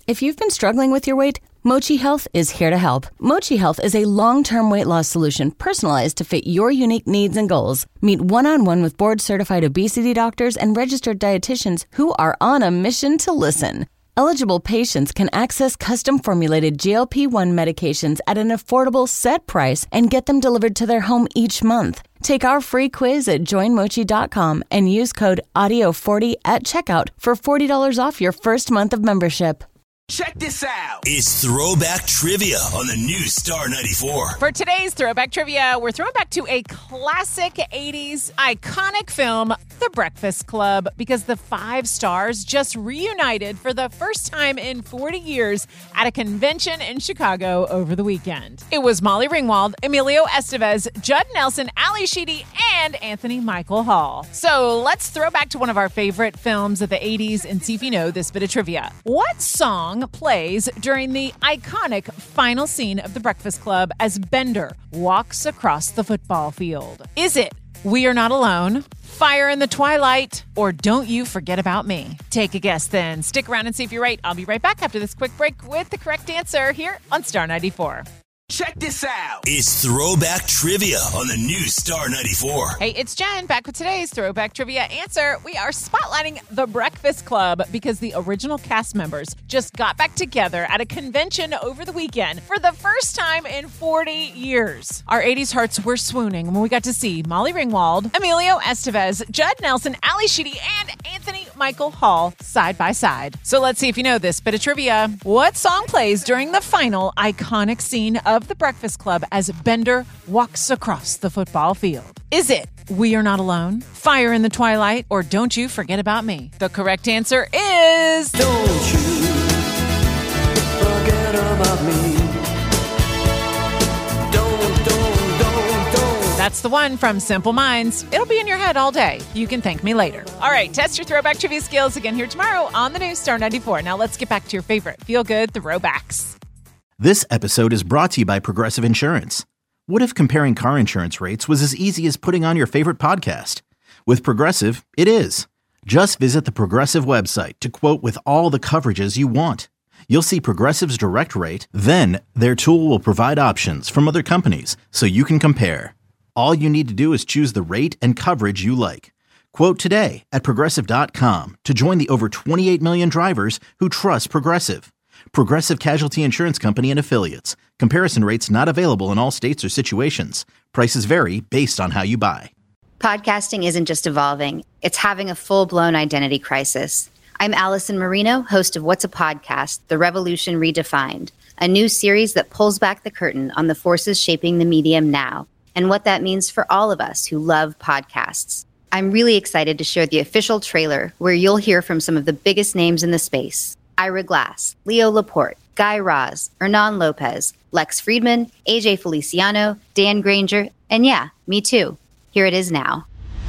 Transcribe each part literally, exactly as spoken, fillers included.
If you've been struggling with your weight, Mochi Health is here to help. Mochi Health is a long-term weight loss solution personalized to fit your unique needs and goals. Meet one-on-one with board-certified obesity doctors and registered dietitians who are on a mission to listen. Eligible patients can access custom-formulated G L P one medications at an affordable set price and get them delivered to their home each month. Take our free quiz at join mochi dot com and use code audio forty at checkout for forty dollars off your first month of membership. Check this out. It's Throwback Trivia on the new Star ninety-four. For today's Throwback Trivia, we're throwing back to a classic eighties iconic film, The Breakfast Club, because the five stars just reunited for the first time in forty years at a convention in Chicago over the weekend. It was Molly Ringwald, Emilio Estevez, Judd Nelson, Ali Sheedy, and Anthony Michael Hall. So let's throw back to one of our favorite films of the eighties and see if you know this bit of trivia. What song plays during the iconic final scene of The Breakfast Club as Bender walks across the football field? Is it We Are Not Alone, Fire in the Twilight, or Don't You Forget About Me? Take a guess then. Stick around and see if you're right. I'll be right back after this quick break with the correct answer here on Star ninety-four. Check this out. It's Throwback Trivia on the new Star ninety-four. Hey, it's Jen back with today's Throwback Trivia answer. We are spotlighting The Breakfast Club because the original cast members just got back together at a convention over the weekend for the first time in forty years. Our eighties hearts were swooning when we got to see Molly Ringwald, Emilio Estevez, Judd Nelson, Ali Sheedy, and Anthony Michael Hall side by side. So let's see if you know this bit of trivia. What song plays during the final iconic scene of The Breakfast Club as Bender walks across the football field? Is it We Are Not Alone, Fire in the Twilight, or Don't You Forget About Me? The correct answer is... Don't you forget about me. Don't, don't, don't, don't. That's the one from Simple Minds. It'll be in your head all day. You can thank me later. All right, test your throwback trivia skills again here tomorrow on the new Star ninety-four. Now let's get back to your favorite feel-good throwbacks. This episode is brought to you by Progressive Insurance. What if comparing car insurance rates was as easy as putting on your favorite podcast? With Progressive, it is. Just visit the Progressive website to quote with all the coverages you want. You'll see Progressive's direct rate, then their tool will provide options from other companies so you can compare. All you need to do is choose the rate and coverage you like. Quote today at progressive dot com to join the over twenty-eight million drivers who trust Progressive. Progressive Casualty Insurance Company and Affiliates. Comparison rates not available in all states or situations. Prices vary based on how you buy. Podcasting isn't just evolving. It's having a full-blown identity crisis. I'm Allison Marino, host of What's a Podcast? The Revolution Redefined, a new series that pulls back the curtain on the forces shaping the medium now and what that means for all of us who love podcasts. I'm really excited to share the official trailer where you'll hear from some of the biggest names in the space. Ira Glass, Leo Laporte, Guy Raz, Hernan Lopez, Lex Friedman, A J Feliciano, Dan Granger, and yeah, me too. Here it is now.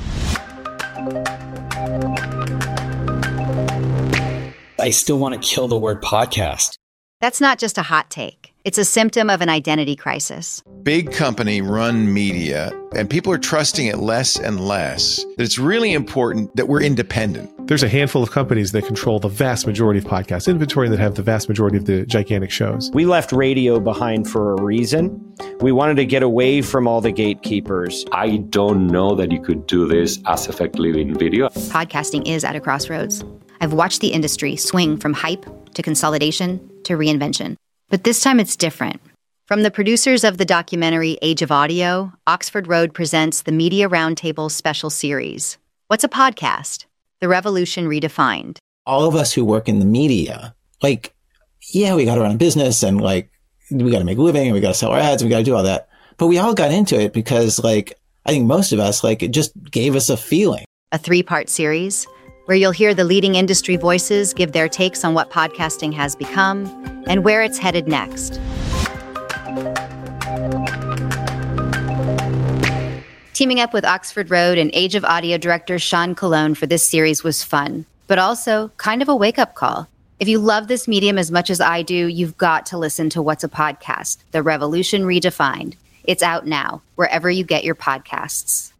I still want to kill the word podcast. That's not just a hot take. It's a symptom of an identity crisis. Big company run media, and people are trusting it less and less. That it's really important that we're independent. There's a handful of companies that control the vast majority of podcast inventory and that have the vast majority of the gigantic shows. We left radio behind for a reason. We wanted to get away from all the gatekeepers. I don't know that you could do this as effectively in video. Podcasting is at a crossroads. I've watched the industry swing from hype to consolidation to reinvention. But this time it's different. From the producers of the documentary Age of Audio, Oxford Road presents the Media Roundtable special series. What's a podcast? The Revolution Redefined. All of us who work in the media, like, yeah, we got to run a business and like, we got to make a living and we got to sell our ads and we got to do all that. But we all got into it because like, I think most of us, like, it just gave us a feeling. A three-part series where you'll hear the leading industry voices give their takes on what podcasting has become and where it's headed next. Teaming up with Oxford Road and Age of Audio director Sean Colon for this series was fun, but also kind of a wake-up call. If you love this medium as much as I do, you've got to listen to What's a Podcast? The Revolution Redefined. It's out now, wherever you get your podcasts.